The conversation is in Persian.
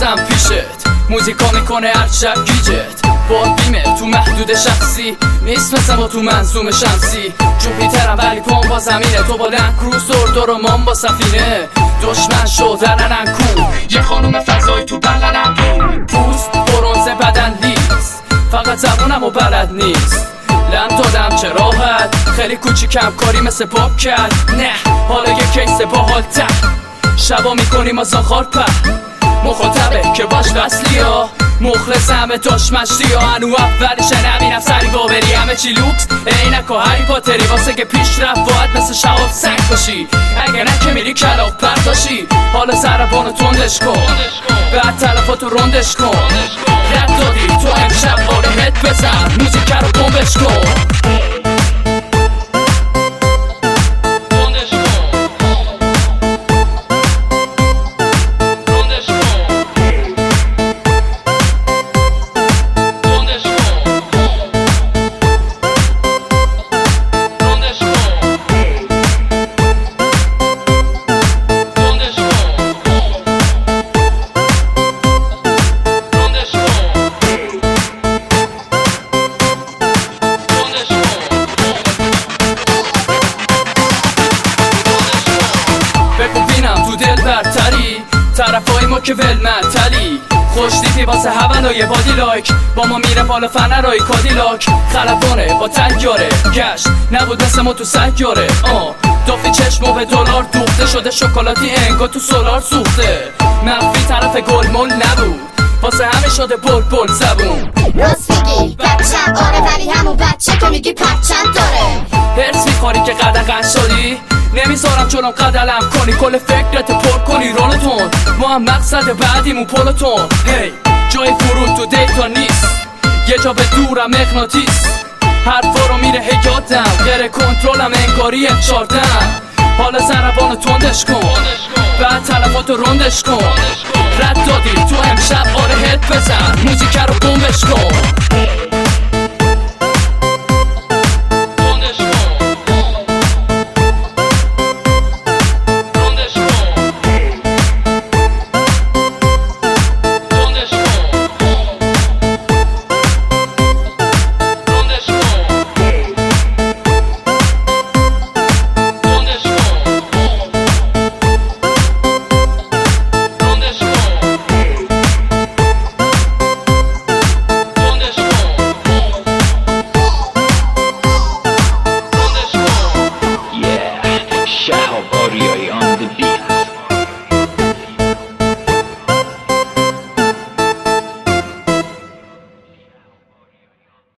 بازم پیشت موزیکا میکنه هر شب گیجت با بیمه تو محدود شخصی نیست مثل ما تو منظوم شمسی جوپیترم ولی پام با زمینه تو با لنکروز دور و من با سفینه دشمن شدن کو یه خانوم فضایی تو بغلم پوست برنز بدن لیست فقط زبونم و بلد نیست لم دادم چه راحت خیلی کوچیکم کاری مثل پاپ کرد نه حالا یه کیس باحال تر شبا میکنیم از آخار پر مخاطبه که باش وصلی ها مخلص همه دشمشتی ها هنو اولیشه نبینم سری باوری همه چی لوکس اینک و هری پاتری واسه که پیش رفت باید مثل شهاب سنگ باشی اگه نه که میری کلاق پرداشی حالا زربانو تندش کن بعد تلفاتو رندش کن رد دادی تو امشب آره هد بزن موزیک رو بمبش کن طرفای ما که ولمنتلی خوش دیدی واسه هونای بادی لایک با ما میره بالا فنرای کادیلاک خلبانه با تیاره گشت نبود مثل ما تو سیاره دافی چشمو به دلار دوخته شده شکلاتی انگا تو سولار سوخته مخفی طرف گل مول نبود واسه همه شده بل زبون راست میگی بچم آره ولی همون بچه که میگی پرچم داره هرس میخوری که قدقن شدی نمیذارم چونم قدلم کنی کل فکرت پر کنی رولتون ما هم مقصد بعدیمون پلتون هی جای فرود تو دیتا نیست یه جا به دورم مغناطیس حرفا رو میره هیادم غیر کنترلم انگاری چاردم حالا زربانو تندش کن بعد تلفاتو رندش کن رد دادی تو امشب آره هد بزن موزیک رو بمبش کن